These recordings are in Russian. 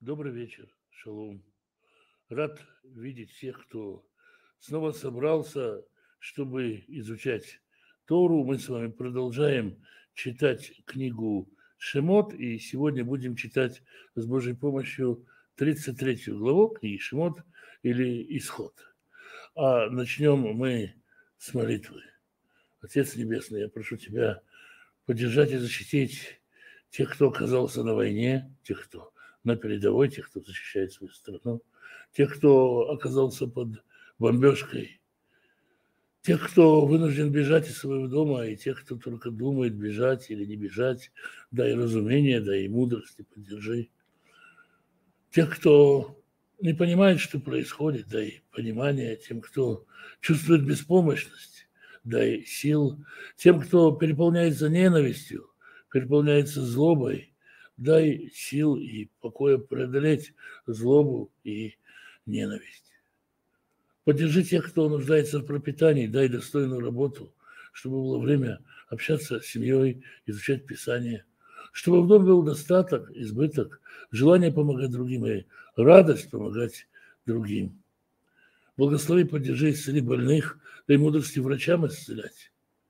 Добрый вечер, шалом. Рад видеть всех, кто снова собрался, чтобы изучать Тору. Мы с вами продолжаем читать книгу Шемот, и сегодня будем читать с Божьей помощью 33 главу книги Шемот или Исход. А начнем мы с молитвы. Отец Небесный, я прошу Тебя поддержать и защитить тех, кто оказался на войне, тех, кто на передовой, тех, кто защищает свою страну, тех, кто оказался под бомбежкой, тех, кто вынужден бежать из своего дома, и тех, кто только думает, бежать или не бежать. Дай разумение, дай мудрости, поддержи. Тех, кто не понимает, что происходит, дай понимание. Тем, кто чувствует беспомощность, дай сил. Тем, кто переполняется ненавистью, переполняется злобой, дай сил и покоя преодолеть злобу и ненависть. Поддержи тех, кто нуждается в пропитании, дай достойную работу, чтобы было время общаться с семьей, изучать Писание, чтобы в доме был достаток, избыток, желание помогать другим и радость помогать другим. Благослови, поддержи, исцели больных, дай мудрости врачам исцелять.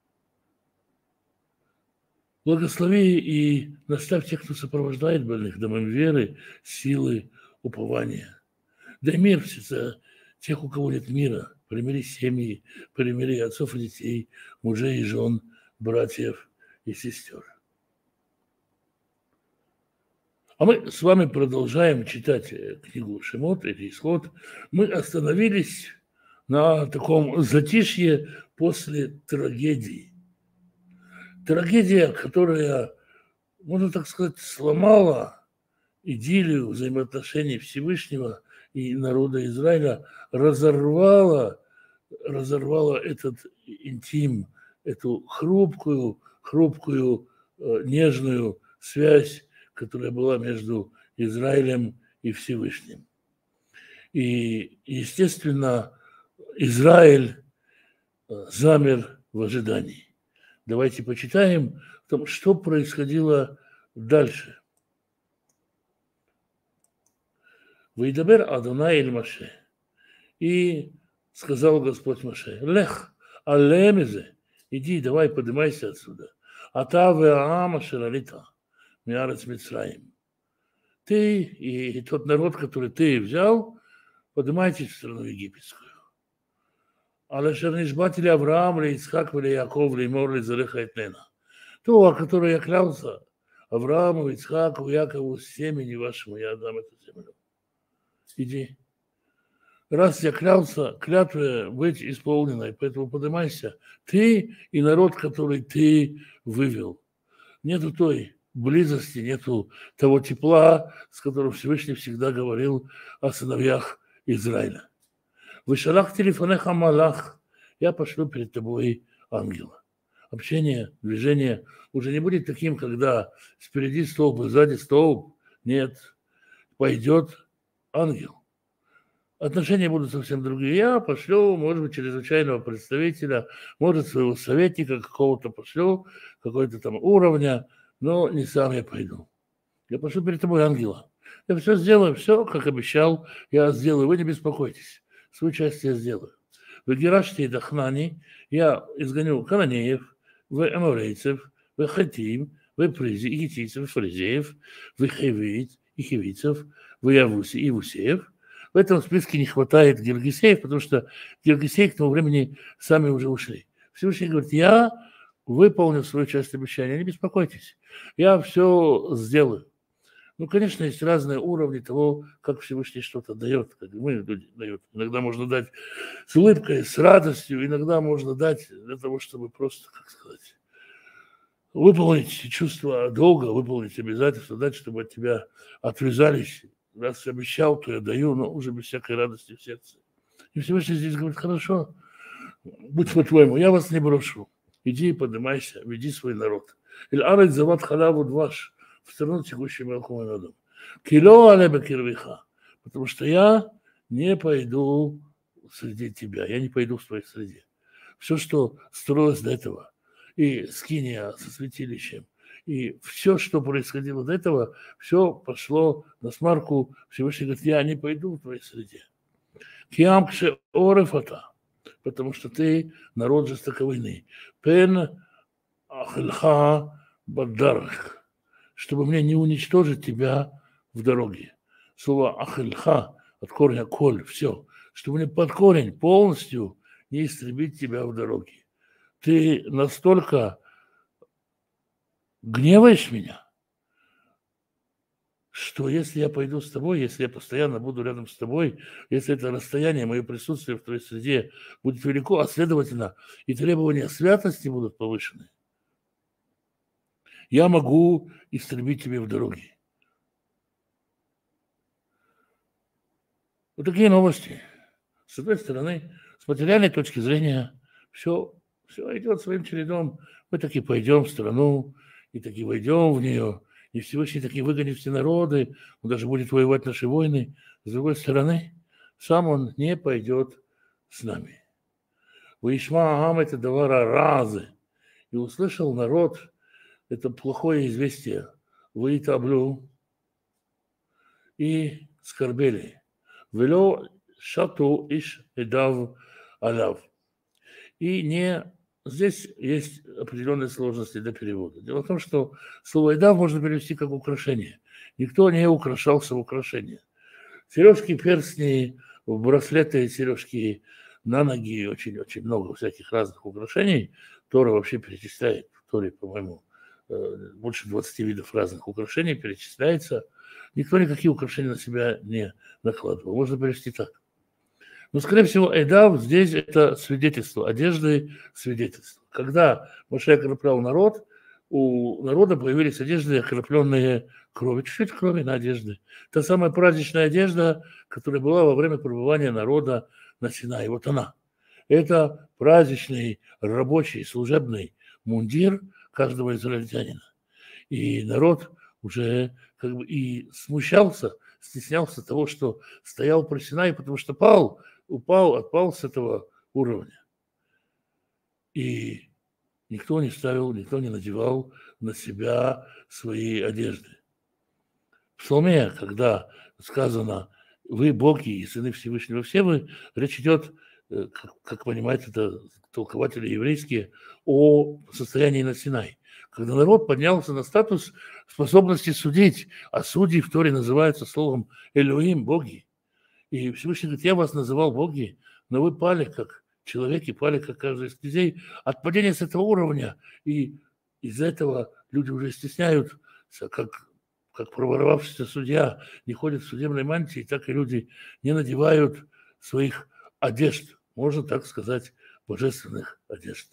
Благослови и наставь тех, кто сопровождает больных, домом веры, силы, упования. Дай мир в сердца тех, у кого нет мира. Примири семьи, примири отцов и детей, мужей и жен, братьев и сестер. А мы с вами продолжаем читать книгу Шемот или Исход. Мы остановились на таком затишье после трагедии. Трагедия, которая, можно так сказать, сломала идиллию взаимоотношений Всевышнего и народа Израиля, разорвала этот интим, эту хрупкую, нежную связь, которая была между Израилем и Всевышним. И, естественно, Израиль замер в ожидании. Давайте почитаем о том, что происходило дальше. «Вейдабер Адонай эль Моше». И сказал Господь Моше: «Лех, алемезе, иди, давай, поднимайся отсюда. Ата веаам ашер алита миарец Мицраим». Ты и тот народ, который ты взял, поднимайтесь в страну египетскую. Алашер нишбатили Авраам, ли Ицхак, ли Яков, ли Мор, ли Зареха Этнена. То, о которой я клялся Аврааму, Ицхаку, Якову, семени вашему, я отдам эту землю. Иди. Раз я клялся, клятве быть исполненной, поэтому поднимайся. Ты и народ, который ты вывел. Нету той близости, нету того тепла, с которым Всевышний всегда говорил о сыновьях Израиля. «Вышалах телефонеха малах», я пошлю перед тобой ангела. Общение, движение уже не будет таким, когда спереди столб и сзади столб. Нет, пойдет ангел. Отношения будут совсем другие. Я пошлю, может быть, чрезвычайного представителя, может, своего советника какого-то пошлю, какой-то там уровня, но не сам я пойду. Я пошлю перед тобой ангела. Я все сделаю, все, как обещал, я сделаю. Вы не беспокойтесь. Свою часть я сделаю. В Гераште и Дахнани я изгоню кананеев, в эморейцев, в хатим, в призи, и хитийцев, и фаризеев, в хевит, и хивицев, в явуси, и вусеев. В этом списке не хватает Гергесеев, потому что Гергесеи к тому времени сами уже ушли. Всевышний говорит: я выполню свою часть обещания, не беспокойтесь, я все сделаю. Ну, конечно, есть разные уровни того, как Всевышний что-то дает, как мы люди дают. Иногда можно дать с улыбкой, с радостью, иногда можно дать для того, чтобы просто, как сказать, выполнить чувство долга, выполнить обязательства, дать, чтобы от тебя отвязались. Раз обещал, то я даю, но уже без всякой радости в сердце. И Всевышний здесь говорит: хорошо, будь по-твоему, я вас не брошу. Иди, поднимайся, веди свой народ. Иль арет зават халаву дваш, в страну, текущую молоком и медом. Кило алеба кирвиха, потому что я не пойду среди тебя, я не пойду в твоей среде. Все, что строилось до этого, и скиния со святилищем, И все, что происходило до этого, все пошло на смарку. Всевышний говорит, я не пойду в твоей среде. Киамкше орефата, потому что ты народ жестоковыйный. Пен ахильха бадарах, чтобы мне не уничтожить тебя в дороге. Слово ахильха от корня коль, все, чтобы мне под корень полностью не истребить тебя в дороге. Ты настолько гневаешь меня, что если я пойду с тобой, если я постоянно буду рядом с тобой, если это расстояние, мое присутствие в твоей среде будет велико, а следовательно и требования святости будут повышены, я могу истребить тебя в дороге. Вот такие новости. С одной стороны, с материальной точки зрения, все идет своим чередом. Мы таки пойдем в страну, и таки войдем в нее, и Всевышний таки выгонит все народы, он даже будет воевать наши войны. С другой стороны, сам он не пойдет с нами. Ваишма Агам это давара разы. И услышал народ это плохое известие. Ваитаблю и скорбели. Вело шату иш эдав алав. И не... Здесь есть определенные сложности для перевода. Дело в том, что слово «эдав» можно перевести как «украшение». Никто не украшался в украшения. Сережки, перстни, браслеты, сережки на ноги, очень-очень много всяких разных украшений. Тора вообще перечисляет, в Торе, по-моему, больше 20 видов разных украшений перечисляется. Никто никакие украшения на себя не накладывал. Можно перевести так. Но, скорее всего, эдав здесь это свидетельство, одежды свидетельство. Когда Моше окроплял народ, у народа появились одежды, окропленные кровью, чуть-чуть крови на одежды. Та самая праздничная одежда, которая была во время пребывания народа на Синае. Вот она. Это праздничный, рабочий, служебный мундир каждого израильтянина. И народ уже как бы и смущался, стеснялся того, что стоял при Синае, потому что отпал с этого уровня. И никто не ставил, никто не надевал на себя свои одежды. В Псалме, когда сказано «Вы боги и сыны Всевышнего, все вы», речь идет, как понимают это толкователи еврейские, о состоянии на Синае. Когда народ поднялся на статус способности судить, а судьи в Торе называются словом «Элоим», боги. И Всевышний говорит, я вас называл боги, но вы пали как человеки, пали как каждый из князей от падения с этого уровня. И из-за этого люди уже стесняются, как проворовавшийся судья не ходит в судебной мантии, так и люди не надевают своих одежд, можно так сказать, божественных одежд.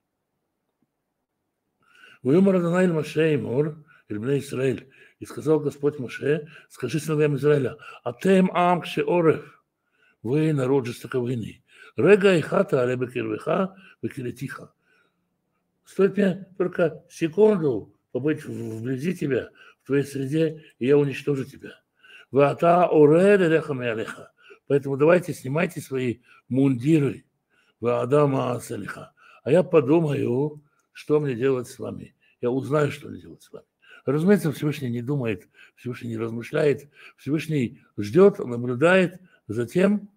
«Вымор Адонай Моше и Мор, Ирбней Исраэль». И сказал Господь Моше, скажи сыновьям Израиля, «Атем ам кше орев, вы народ жестоковыйный, рега и хата але бекирвеха, бекиритиха». Стоит мне только секунду побыть вблизи тебя, в твоей среде, и я уничтожу тебя. «Ваата оред элеха меалеха». Поэтому давайте снимайте свои мундиры. «Ваада маасалиха». А я подумаю, что мне делать с вами. Я узнаю, что мне делать с вами. Разумеется, Всевышний не думает, Всевышний не размышляет, Всевышний ждет, наблюдает за тем,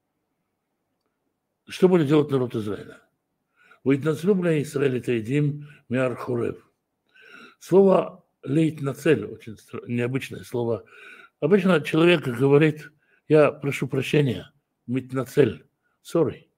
что будет делать народ Израиля. «Ваитнацлю Израиль таидим миар хорев». Слово «лейтнацель» очень необычное слово. Обычно человек говорит, я прошу прощения, митнацель, sorry.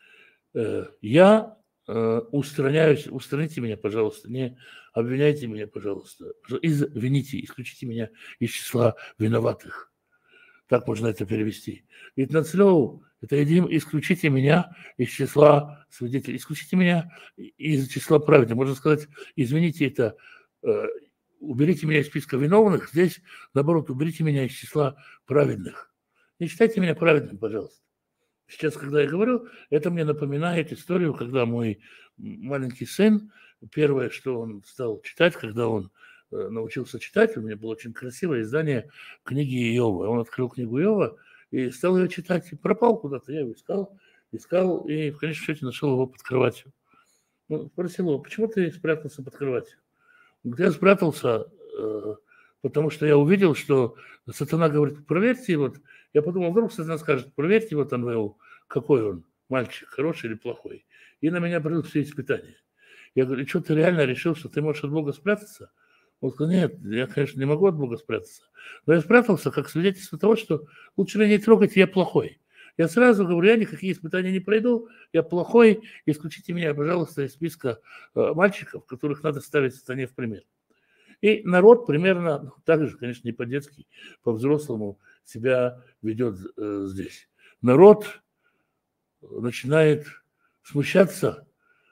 Я устраняюсь, устраните меня, пожалуйста, не обвиняйте меня, пожалуйста. Извините, исключите меня из числа виноватых. Так можно это перевести. Итнацлю, это едим, исключите меня из числа свидетелей, исключите меня из числа праведных. Можно сказать, извините, это уберите меня из списка виновных, здесь, наоборот, уберите меня из числа праведных. Не считайте меня праведным, пожалуйста. Сейчас, когда я говорю, это мне напоминает историю, когда мой маленький сын, первое, что он стал читать, когда он научился читать, у меня было очень красивое издание книги Иова. Он открыл книгу Иова и стал ее читать. И пропал куда-то, я его искал, и в конечном счете нашел его под кроватью. Ну, спросил его, почему ты спрятался под кроватью? Я спрятался, потому что я увидел, что сатана говорит, проверьте, вот. Я подумал, вдруг сатана скажет, проверьте вот Анвеу, какой он, мальчик, хороший или плохой. И на меня придут все испытания. Я говорю, что ты реально решил, что ты можешь от Бога спрятаться? Он сказал, нет, я, конечно, не могу от Бога спрятаться. Но я спрятался как свидетельство того, что лучше меня не трогать, я плохой. Я сразу говорю, я никакие испытания не пройду, я плохой, исключите меня, пожалуйста, из списка мальчиков, которых надо ставить сатане в пример. И народ примерно так же, конечно, не по-детски, по-взрослому себя ведет здесь. Народ начинает смущаться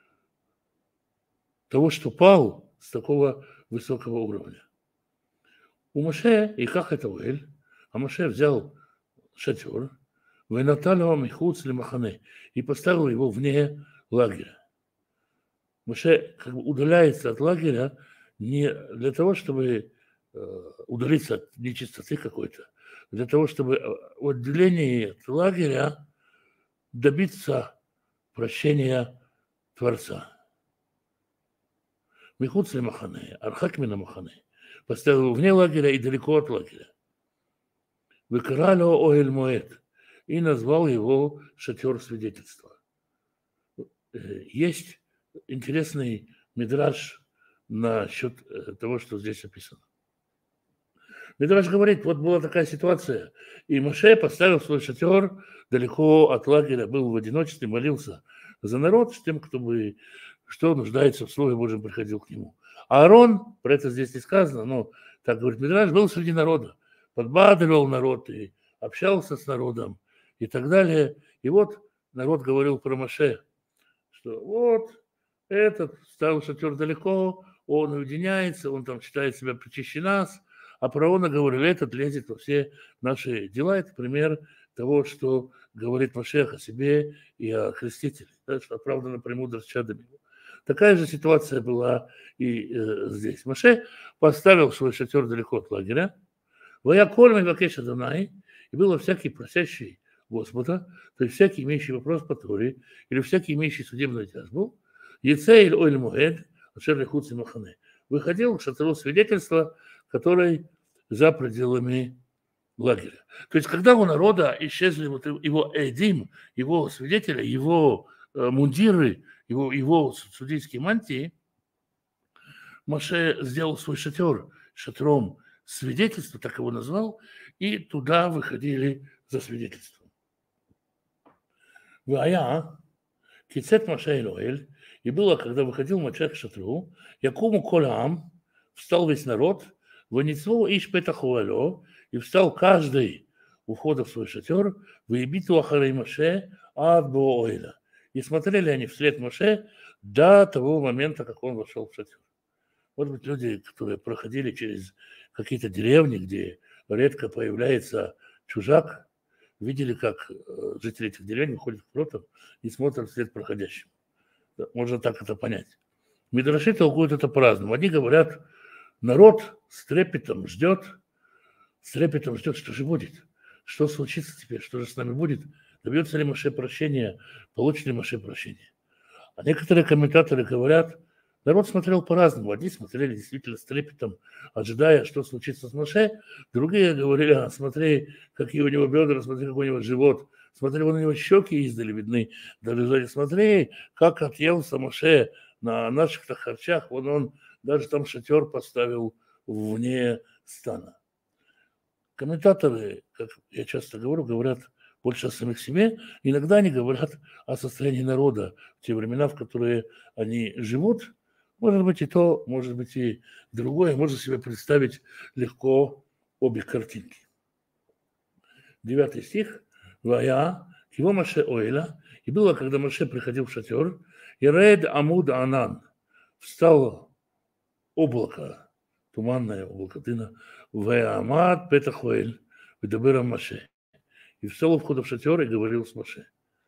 того, что пал с такого высокого уровня. У Моше, и как это Уэль, а Моше взял шатер, вынаталил михуц лимахане и поставил его вне лагеря. Моше как бы удаляется от лагеря не для того, чтобы удалиться от нечистоты какой-то, для того, чтобы в отделении от лагеря добиться прощения Творца. Михуц лимахане, архак мина махане. Поставил его вне лагеря и далеко от лагеря. Выкарали Оэль Моэд и назвал его шатер свидетельства. Есть интересный мидраш насчет того, что здесь описано. Мидраш говорит, вот была такая ситуация, и Моше поставил свой шатер далеко от лагеря, был в одиночестве, молился за народ, с тем, кто бы, что нуждается в Слове Божьем, приходил к нему. А Аарон, про это здесь не сказано, но, так говорит Мидраш, был среди народа, подбадривал народ и общался с народом и так далее. И вот народ говорил про Моше, что вот этот ставил шатер далеко, он уединяется, он там считает себя причище нас, а про Аарона говорили, этот лезет во все наши дела. Это пример того, что говорит Машех о себе и о крестителе, да, что оправдана премудрость чадами. Такая же ситуация была и здесь. Моше поставил свой шатер далеко от лагеря, воякольный вакеш Адонай, и было всякий просящий Господа, то есть всякий имеющий вопрос по Торе, или всякий имеющий судебную тяжбу, Ецейль Оэль Муэд, Ашер Лихуц и Махане, выходил к шатру свидетельства, который за пределами лагеря. То есть, когда у народа исчезли вот его эдим, его свидетели, его мундиры, его судейские мантии, Моше сделал свой шатер, шатром свидетельства, так его назвал, и туда выходили за свидетельством. Вая, кицет Моше Элоэль, и было, когда выходил Моше к шатру, якому колам, встал весь народ, вынесло иш петахуало, и встал каждый у входа в свой шатер, выебиту ахарей Моше ад Боэля. И смотрели они вслед Моше до того момента, как он вошел в шатер. Может быть, люди, которые проходили через какие-то деревни, где редко появляется чужак, видели, как жители этих деревень выходят к воротам и смотрят вслед проходящим. Можно так это понять. Мидраши толкуют это по-разному. Одни говорят, народ с трепетом ждет, что же будет, что случится теперь, что же с нами будет, добьется ли Моше прощения, получит ли Моше прощения. А некоторые комментаторы говорят, народ смотрел по-разному. Одни смотрели действительно с трепетом, ожидая, что случится с Моше. Другие говорили, смотри, какие у него бедра, смотри, какой у него живот. Смотри, вон у него щеки издали видны. Даже смотри, как отъелся Моше на наших-то харчах. Вон он даже там шатер поставил вне стана. Комментаторы, как я часто говорю, говорят больше о самих себе. Иногда они говорят о состоянии народа в те времена, в которые они живут. Может быть и то, может быть и другое. Можно себе представить легко обе картинки. 9 стих. Вая, его Моше Оэля. И было, когда Моше приходил в шатер, и ред амуд анан. Встало облако, туманное облако дыма, ваямад петахуэль, выдабыра Моше. И встал у входа в шатер и говорил с Моше.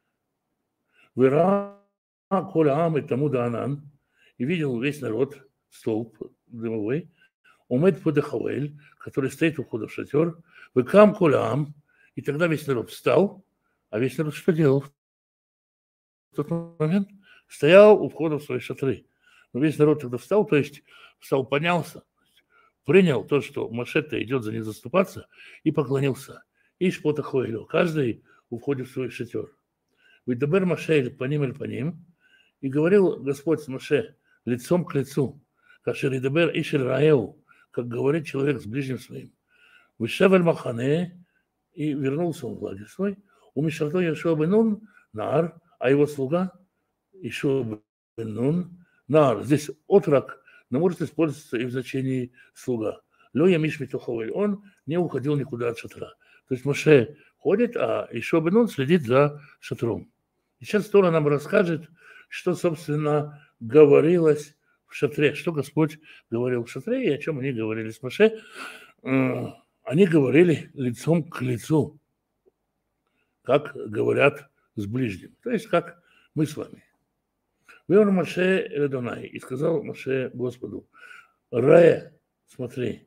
Вера коля ам и тамуд анан. И видел весь народ, столб дымовой, умед подахауэль, который стоит у входа в шатер, выкам колям, и тогда весь народ встал, а весь народ что делал? В тот момент стоял у входа в свои шатры. Но весь народ тогда встал, то есть встал, поднялся, принял то, что Моше-то идет за них заступаться, и поклонился. И шпота хойлю. Каждый уходит в свой шатер. Выдабер Моше по ним, и говорил Господь с Моше лицом к лицу. Кашер идабер ишель раэу, как говорит человек с ближним своим. Вышевель махане, и вернулся он в лагерь свой. У Мишарто Йошуа бен Нун нар, а его слуга Йошуа бен Нун нар. Здесь отрок, но может использоваться и в значении слуга. Ло ямиш митоховель. Он не уходил никуда от шатра. То есть Моше ходит, а Йошуа бен Нун следит за шатром. И сейчас Тора нам расскажет, что, собственно, говорилось в шатре, что Господь говорил в шатре и о чем они говорили с Моше. Они говорили лицом к лицу, как говорят с ближним, то есть как мы с вами. Вер Моше Эдонай, и сказал Моше Господу: Ре, смотри,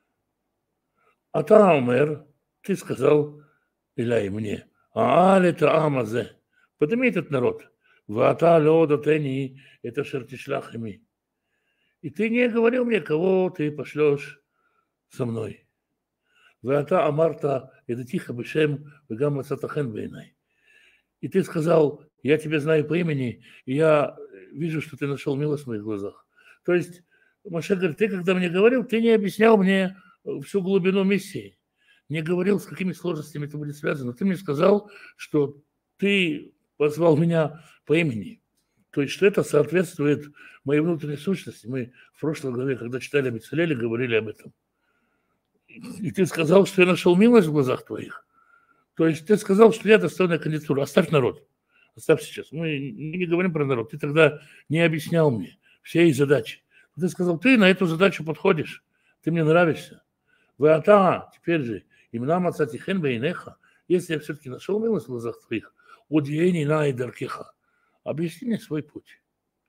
Ата умер, ты сказал Иляй мне, это Амазе, подними этот народ, Вата леодатени, это шертишлахами. И ты не говорил мне, кого ты пошлешь со мной. Вата Амарта, это тихо бешем, вегам цатахен бейнай. И ты сказал: я тебя знаю по имени, и я вижу, что ты нашел милость в моих глазах. То есть Моше говорит: ты когда мне говорил, ты не объяснял мне всю глубину миссии, не говорил, с какими сложностями это будет связано. Ты мне сказал, что ты позвал меня по имени. То есть, что это соответствует моей внутренней сущности. Мы в прошлой главе, когда читали Бецалеле, говорили об этом. И ты сказал, что я нашел милость в глазах твоих. То есть ты сказал, что я достойная кандидатура. Оставь народ. Оставь сейчас. Мы не говорим про народ. Ты тогда не объяснял мне все их задачи. Ты сказал: ты на эту задачу подходишь. Ты мне нравишься. Теперь же, имена Мацатихен Бейнеха, если я все-таки нашел милость в глазах твоих, удиени на Идаркеха, объясни мне свой путь.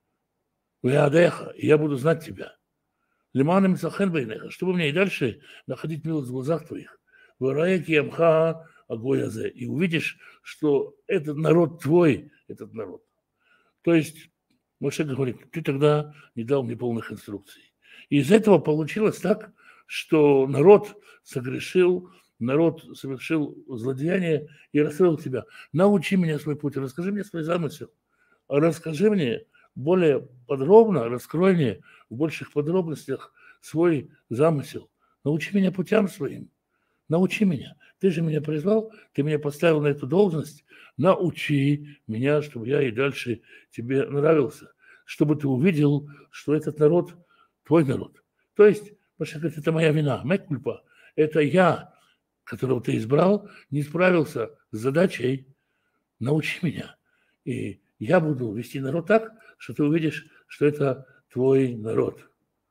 И я буду знать тебя. Лиманом Цахен Бейнеха, чтобы мне и дальше находить милость в глазах твоих. Вараеки Ямха Агоязе, и увидишь, что этот народ твой, этот народ. То есть Моше говорит: ты тогда не дал мне полных инструкций. И из этого получилось так, что народ согрешил, народ совершил злодеяние и расстроил тебя. Научи меня свой путь, расскажи мне свой замысел, расскажи мне более подробно, раскрой мне в больших подробностях свой замысел. Научи меня путям своим, научи меня. Ты же меня призвал, ты меня поставил на эту должность, научи меня, чтобы я и дальше тебе нравился, чтобы ты увидел, что этот народ твой народ. То есть, Моше говорит: это моя вина, моя кульпа, это я, которого ты избрал, не справился с задачей, научи меня. И я буду вести народ так, что ты увидишь, что это твой народ.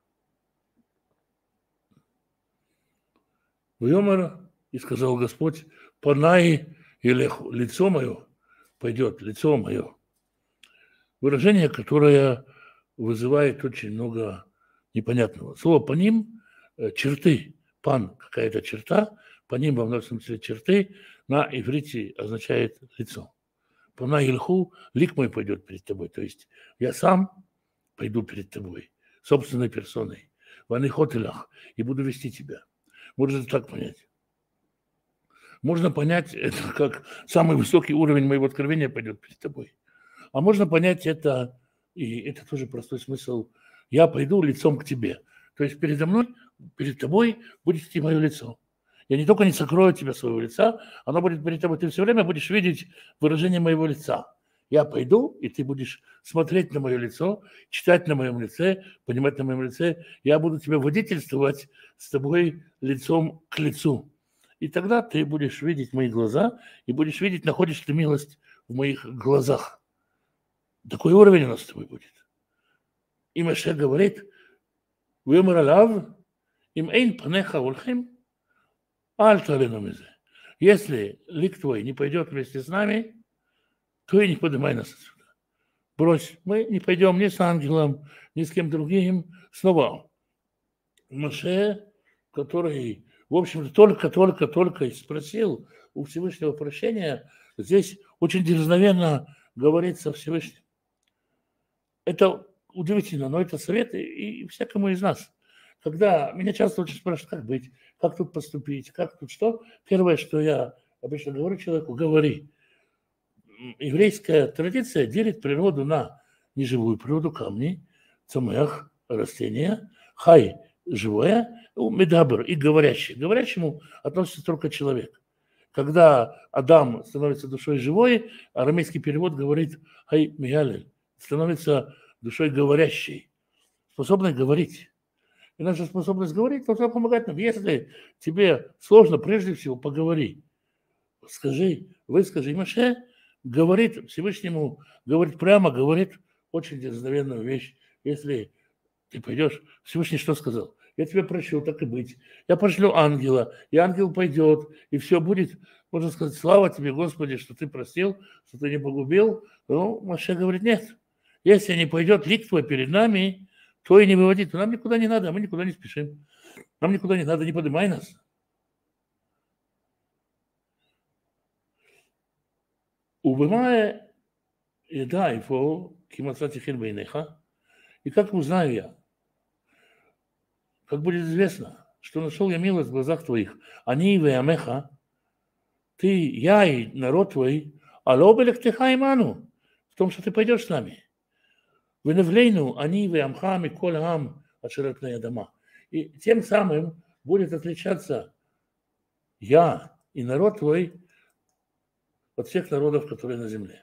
Вьомар, и сказал Господь: Панай илеху, лицо мое пойдет, лицо мое. Выражение, которое вызывает очень много непонятного. Слово по ним черты, пан какая-то черта, по ним во множественном смысле черты, на иврите означает лицо. Пана ильху, лик мой пойдет перед тобой. То есть я сам пойду перед тобой, собственной персоной. Ванихотелях, и буду вести тебя. Можно это так понять. Можно понять это как самый высокий уровень моего откровения пойдет перед тобой. А можно понять это, и это тоже простой смысл: я пойду лицом к тебе. То есть передо мной, перед тобой будет идти мое лицо. Я не только не сокрою тебя своего лица, оно будет перед тобой. Ты все время будешь видеть выражение моего лица. Я пойду, и ты будешь смотреть на мое лицо, читать на моем лице, понимать на моем лице. Я буду тебя водительствовать с тобой лицом к лицу. И тогда ты будешь видеть мои глаза, и будешь видеть, находишь ты милость в моих глазах. Такой уровень у нас с тобой будет. И Моше говорит: «Вемер алав, им эйн панеха улхим, аль талену мизе». Если лик твой не пойдет вместе с нами, то и не поднимай нас отсюда. Брось, мы не пойдем ни с ангелом, ни с кем другим. Снова Моше, который, в общем-то, только спросил у Всевышнего прощения, здесь очень дерзновенно говорит со Всевышним. Это удивительно, но это совет и всякому из нас. Когда меня часто очень спрашивают, как быть, как тут поступить, как тут что, первое, что я обычно говорю человеку, говори. Еврейская традиция делит природу на неживую природу, камни, цамех, растения, хай, живое, медабр и говорящий. К говорящему относится только человек. Когда Адам становится душой живой, арамейский перевод говорит хай миялель, становится душой говорящей, способной говорить. И наша способность говорить должна помогать нам. Если тебе сложно, прежде всего поговори. Скажи, выскажи. Моше говорит Всевышнему, говорит прямо, говорит очень дерзновенную вещь. Если ты пойдешь, Всевышний что сказал? Я тебя прощу, так и быть. Я пошлю ангела, и ангел пойдет, и все будет, можно сказать, слава тебе, Господи, что ты простил, что ты не погубил. Но Моше говорит, нет. Если не пойдет лик твой перед нами, то и не выводит. Нам никуда не надо, мы никуда не спешим. Нам никуда не надо, не поднимай нас. Убывая еда и фо, кимацати хильбейнеха, и как узнаю я, как будет известно, что нашел я милость в глазах твоих, они и веямеха, ты, я и народ твой, алобелех теха иману, в том, что ты пойдешь с нами. Веневлейну, они веямха, миколь ам, ашеретная дома. И тем самым будет отличаться я и народ твой от всех народов, которые на земле.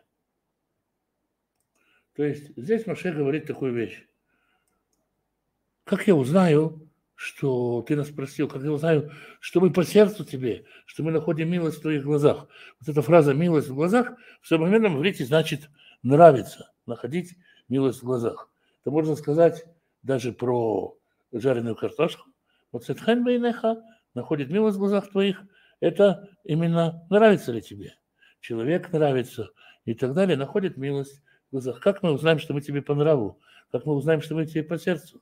То есть здесь Моше говорит такую вещь. Как я узнаю, что ты нас простил? Как я узнаю, что мы по сердцу тебе, что мы находим милость в твоих глазах? Вот эта фраза «милость в глазах» в современном иврите значит «нравится», находить милость в глазах. Это можно сказать даже про жареную картошку. Вот «сетхэн бейнеха» находит милость в глазах твоих. Это именно нравится ли тебе? Человек нравится и так далее, находит милость в глазах. Как мы узнаем, что мы тебе по нраву? Как мы узнаем, что мы тебе по сердцу?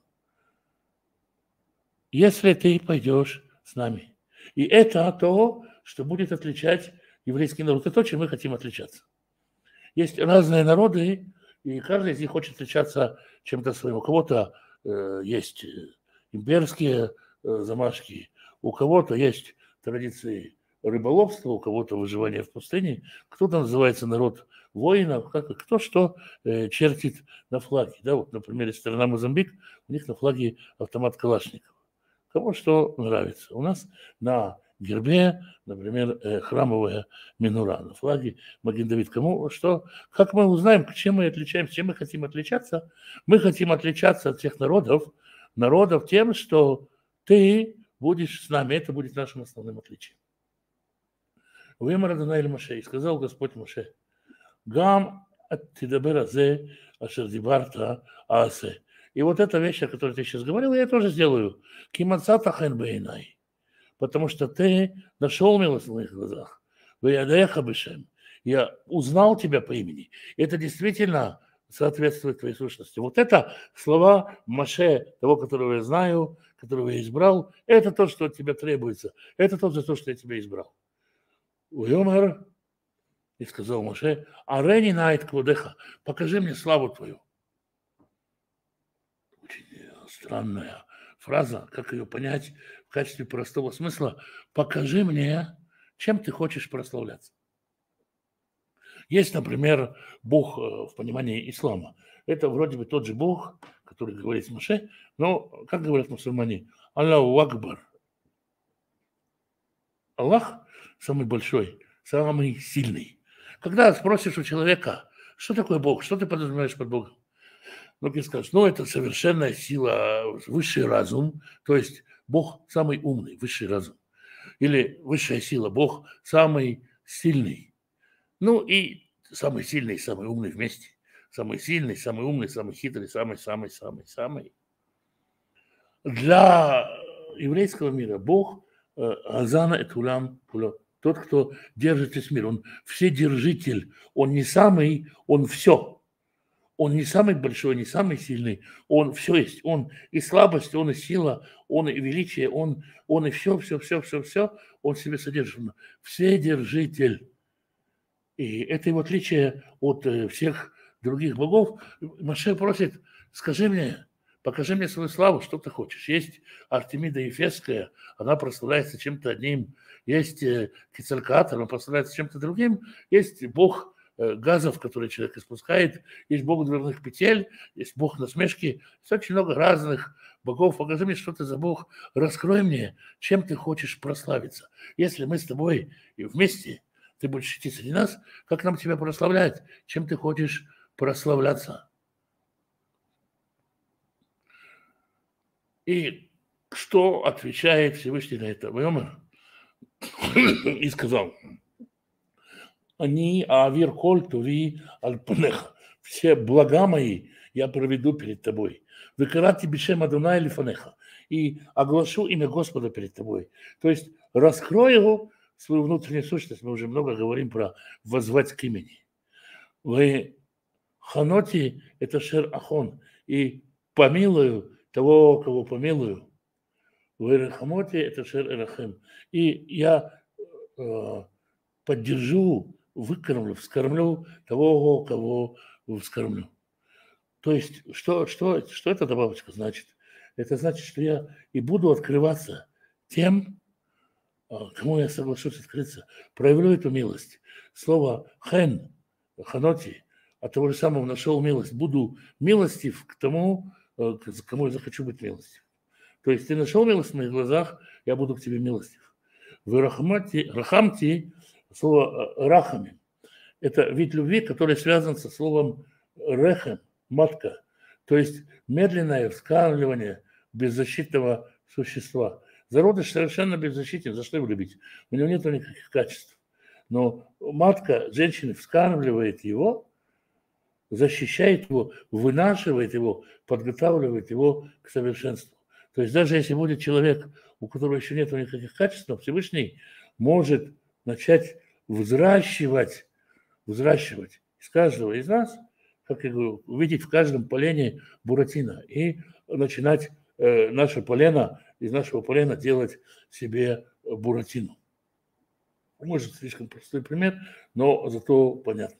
Если ты пойдешь с нами. И это то, что будет отличать еврейский народ. Это то, чем мы хотим отличаться. Есть разные народы, и каждый из них хочет отличаться чем-то своим. У кого-то есть имперские замашки, у кого-то есть традиции рыболовства, у кого-то выживание в пустыне, кто-то называется народ воинов, кто что чертит на флаге. Да, вот, например, страна Мозамбик, у них на флаге автомат Калашникова. Кому что нравится. У нас на гербе, например, храмовая минура, на флаге Маген-Давид. Кому что, как мы узнаем, чем мы отличаемся, чем мы хотим отличаться? Мы хотим отличаться от всех народов тем, что ты будешь с нами. Это будет нашим основным отличием. Вемар Адонай эль Моше, и сказал Господь Моше, гам тидабер азе ашер дибарта аасе. И вот эта вещь, о которой ты сейчас говорил, я тоже сделаю. Кимацата хэн бейнай. Потому что ты нашел милость в моих глазах. Веядеха бешем. Я узнал тебя по имени. Это действительно соответствует твоей сущности. Вот это слова Моше, того, которого я знаю, которого я избрал, это то, что от тебя требуется. Это то, за то, что я тебя избрал. Уйомер, и сказал Моше, арени найт кводеха, покажи мне славу твою. Очень странная фраза, как ее понять в качестве простого смысла. Покажи мне, чем ты хочешь прославляться. Есть, например, Бог в понимании ислама. Это вроде бы тот же Бог, который говорит Моше, но, как говорят мусульмане, Аллаху Акбар. Аллах самый большой, самый сильный. Когда спросишь у человека, что такое Бог, что ты подразумеваешь под Богом? Многие скажут, это совершенная сила, высший разум, то есть Бог самый умный, высший разум. Или высшая сила, Бог самый сильный. И самый сильный, самый умный вместе. Самый сильный, самый умный, самый хитрый, самый. Для еврейского мира Бог Азана Этулам Пуло. Тот, кто держит весь мир. Он вседержитель. Он не самый, он все. Он не самый большой, не самый сильный. Он все есть. Он и слабость, он и сила, он и величие, он и все. Он в себе содержит. Вседержитель. И это его отличие от всех других богов. Моше просит, скажи мне, покажи мне свою славу, что ты хочешь. Есть Артемида Ефесская, она прославляется чем-то одним. Есть Кецалькоатль, он прославляется чем-то другим. Есть бог газов, которые человек испускает. Есть бог дверных петель, есть бог насмешки. Есть очень много разных богов. Покажи мне, что ты за бог. Раскрой мне, чем ты хочешь прославиться. Если мы с тобой и вместе, ты будешь идти среди нас, как нам тебя прославлять? Чем ты хочешь прославляться? И что отвечает Всевышний на это? Вайомер и сказал: они авир коль туви альпанеха. Все блага мои я проведу перед тобой. Выкарати бишем Адонай лифанеха. И оглашу имя Господа перед тобой. То есть раскрой его, свою внутреннюю сущность. Мы уже много говорим про воззвать к имени. Вы ханоти – это шер ахон. И помилую того, кого помилую. Вы рахамоти – это шер эрахем. И я поддержу, выкормлю, вскормлю того, кого вскормлю. То есть, что эта добавочка значит? Это значит, что я и буду открываться тем, кому я соглашусь открыться. Проявлю эту милость. Слово «хэн», «ханоти», от того же самого нашел милость. Буду милостив к тому, кому я захочу быть милостив. То есть ты нашел милость в моих глазах, я буду к тебе милостив. Вы рахамти, слово рахами, это вид любви, который связан со словом рехем, матка, то есть медленное вскармливание беззащитного существа. Зародыш совершенно беззащитен, за что его любить? У него нет никаких качеств. Но матка женщины вскармливает его, защищает его, вынашивает его, подготавливает его к совершенству. То есть даже если будет человек, у которого еще нет никаких качеств, Всевышний может начать взращивать из каждого из нас, как я говорю, увидеть в каждом полене буратино и начинать из нашего полена делать себе буратино. Может, слишком простой пример, но зато понятный.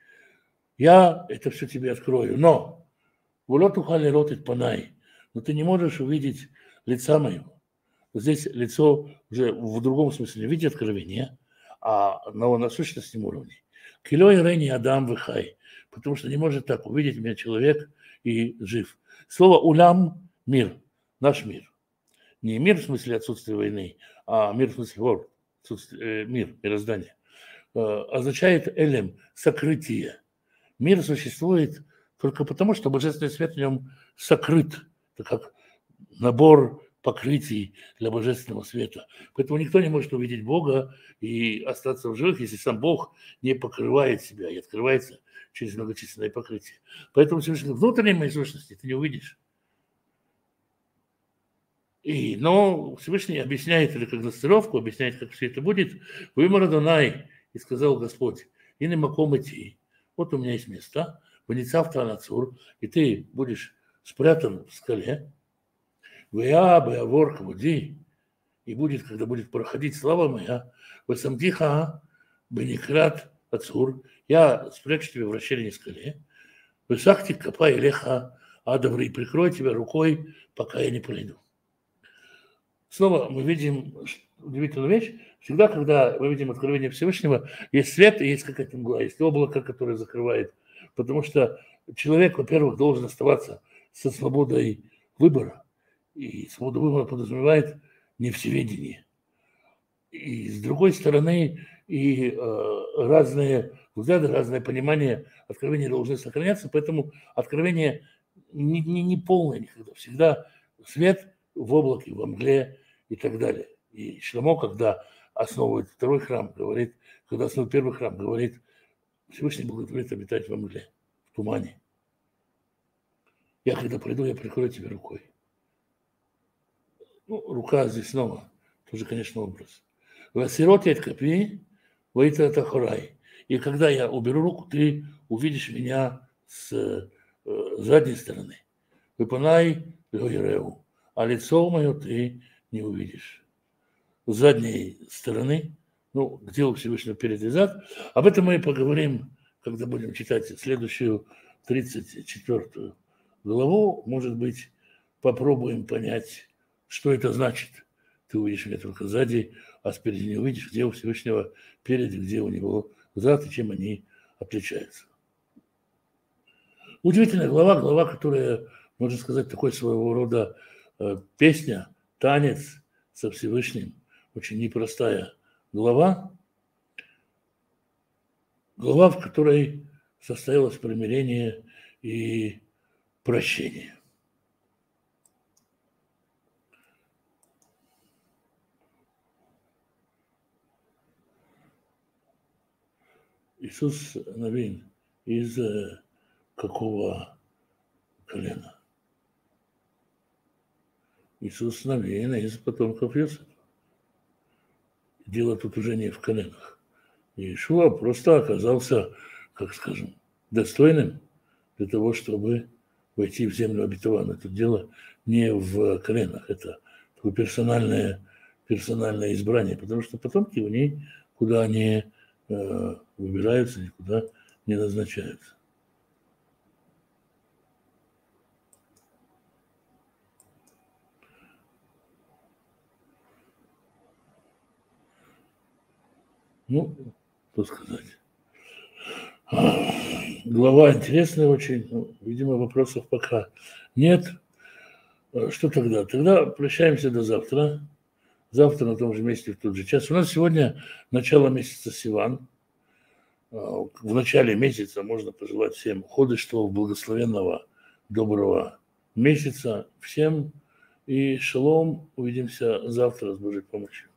Я это все тебе открою, но волотухали ротит панай, но ты не можешь увидеть лица моего. Здесь лицо уже в другом смысле, не в виде откровения, а на насущностном уровне. Килой рени адам вихай, потому что не может так увидеть меня человек и жив. Слово улам – мир, наш мир. Не мир в смысле отсутствия войны, а мир в смысле мир, мироздание. Означает элем – сокрытие. Мир существует только потому, что божественный свет в нем сокрыт. Это как набор покрытий для божественного света. Поэтому никто не может увидеть Бога и остаться в живых, если сам Бог не покрывает себя и открывается через многочисленные покрытия. Поэтому внутренней моей сущности ты не увидишь. Но Всевышний объясняет, или как дастировку, объясняет, как все это будет. «Вымар Адонай», и сказал Господь, «И не маком идти». Вот у меня есть место, «Ваницав Танацур», и ты будешь спрятан в скале, «Веа беавор кавуди», и будет, когда будет проходить слава моя, «Васамдиха беникрат ацур», я спрячу тебя в расщелине скале, «Весахти капа илеха адаври», прикрой тебя рукой, пока я не пройду. Снова мы видим удивительную вещь. Всегда, когда мы видим откровение Всевышнего, есть свет и есть какая-то мгла, есть облако, которое закрывает. Потому что человек, во-первых, должен оставаться со свободой выбора. И свобода выбора подразумевает не всеведение. И с другой стороны, и разные взгляды, разное понимание откровения должны сохраняться. Поэтому откровение не полное никогда. Всегда свет в облаке, во мгле и так далее. И Шломо, когда основывает второй храм, говорит, когда основывает первый храм, говорит, Всевышний благословит обитать во мгле, в тумане. Я когда пройду, я прикрою тебя рукой. Рука здесь снова, тоже, конечно, образ. Васироте от копи, войта от ахурай. И когда я уберу руку, ты увидишь меня с задней стороны. Выпанай лёйреу, а лицо мое ты не увидишь. С задней стороны, где у Всевышнего перед и зад. Об этом мы поговорим, когда будем читать следующую 34-ю главу, может быть, попробуем понять, что это значит. Ты увидишь меня только сзади, а спереди не увидишь, где у Всевышнего перед, где у него зад, и чем они отличаются. Удивительная глава, которая, можно сказать, такой своего рода песня, танец со Всевышним. Очень непростая глава, в которой состоялось примирение и прощение. Иисус Навин из какого колена? Иисус Навин из потомков Иосифа. Дело тут уже не в коленах. Иешуа просто оказался, как скажем, достойным для того, чтобы войти в землю обетованную. Тут дело не в коленах, это такое персональное избрание, потому что потомки у них куда не выбираются, никуда не назначаются. Ну, что сказать. Глава интересная очень. Ну, видимо, вопросов пока нет. Что тогда? Тогда прощаемся до завтра. Завтра на том же месте, в тот же час. У нас сегодня начало месяца Сиван. В начале месяца можно пожелать всем ходыштва, благословенного, доброго месяца. Всем и шалом. Увидимся завтра с Божьей помощью.